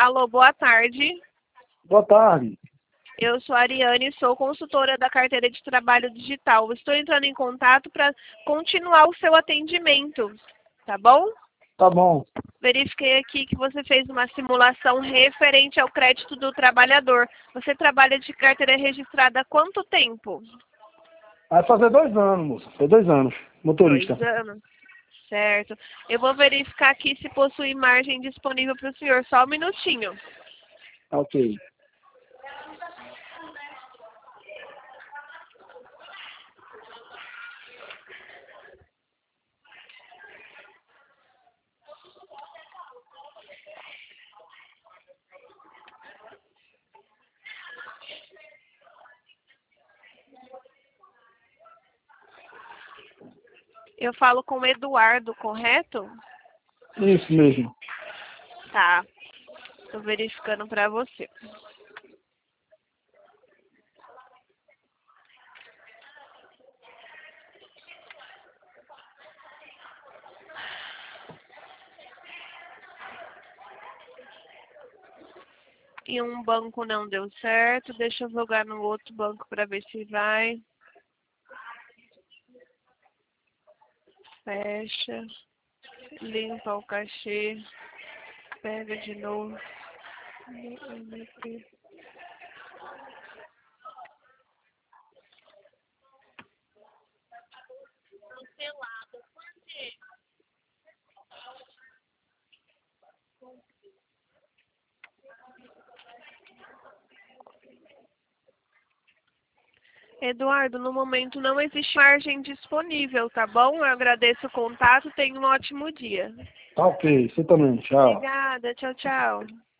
Alô, boa tarde. Boa tarde. Eu sou a Ariane, sou consultora da carteira de trabalho digital. Estou entrando em contato para continuar o seu atendimento, tá bom? Tá bom. Verifiquei aqui que você fez uma simulação referente ao crédito do trabalhador. Você trabalha de carteira registrada há quanto tempo? Vai fazer 2 anos, moça. Foi 2 anos. Motorista. 2 anos. Certo. Eu vou verificar aqui se possui margem disponível para o senhor. Só um minutinho. Ok. Eu falo com o Eduardo, correto? Isso mesmo. Tá. Estou verificando para você. E um banco não deu certo. Deixa eu jogar no outro banco para ver se vai. Fecha. Limpa o cachê. Pega de novo. Eduardo, no momento não existe margem disponível, tá bom? Eu agradeço o contato, tenha um ótimo dia. Tá ok. Você também. Tchau. Obrigada, tchau, tchau.